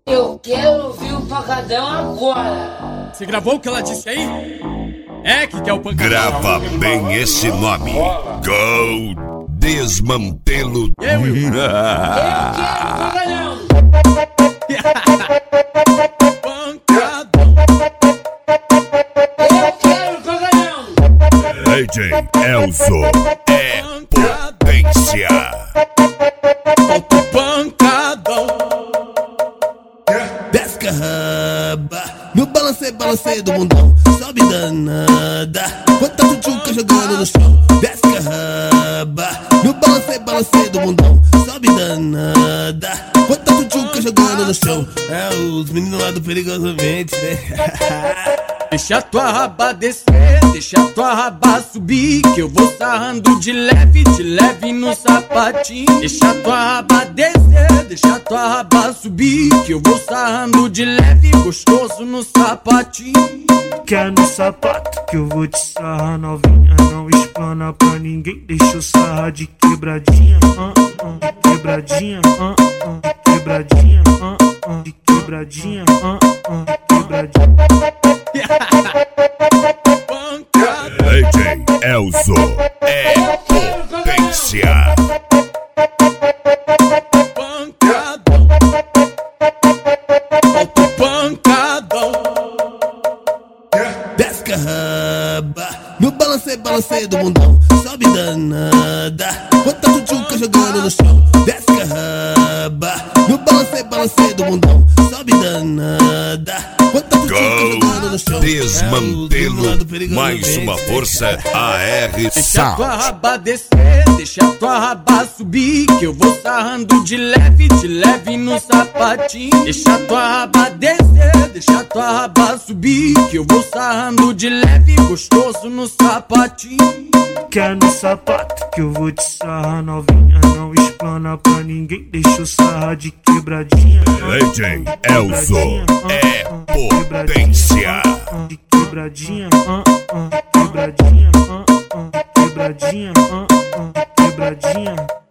Eu quero ouvir o pancadão agora. Você gravou o que ela disse aí? É que é o pancadão. Grava bem esse nome. Go Desmantelo. Eu quero pancadão. Pancadão. Eu quero pancadão. AJ Elzo é potência. Solta o pancadão. Desce a raba no balanceio do mundão. Sobe danada, quanta tchutchuca jogando no chão. Desce a raba no balanceio do mundão. Sobe danada, quanta tchutchuca jogando no chão. É os meninos lá do Perigosamente, né? Deixa tua raba descer, deixa tua raba subir, que eu vou sarrando de leve no sapatinho. Deixa tua raba descer, deixa tua raba subir, que eu vou sarrando de leve, gostoso no sapatinho. Quer no sapato que eu vou te sarrar novinha. Não explana pra ninguém, deixa eu sarrar de quebradinha, de quebradinha, de quebradinha, de quebradinha, de quebradinha. AJ Elzo é potência. Pancadão. Solta o pancadão. Desce a raba no balanceio do mundão. Sobe danada, quanta tchutchuca jogando no chão. Desce a raba no balanceio do mundão. Sobe danada, quanta tchutchuca jogando no chão. Desmantelo, mais uma força AR Deixa tua Sound. raba descer, deixa tua raba subir, que eu vou sarrando de leve no sapatinho. Deixa tua raba descer, deixa tua raba subir, que eu vou sarrando de leve, gostoso no sapatinho. Quer no sapato que eu vou te sarrar novinha. Não explana pra ninguém, deixa eu sarrar de quebradinha. AJ Elzo é potência. De quebradinha, de quebradinha, de quebradinha, de quebradinha.